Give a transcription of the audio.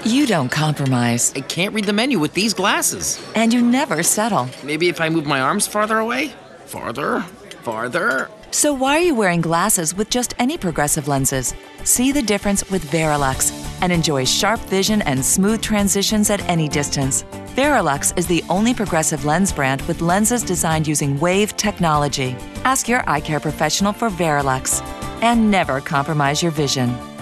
You don't compromise. I can't read the menu with these glasses. And you never settle. Maybe if I move my arms farther away? Farther? Farther? So why are you wearing glasses with just any progressive lenses? See the difference with Varilux and enjoy sharp vision and smooth transitions at any distance. Varilux is the only progressive lens brand with lenses designed using wave technology. Ask your eye care professional for Varilux. And never compromise your vision.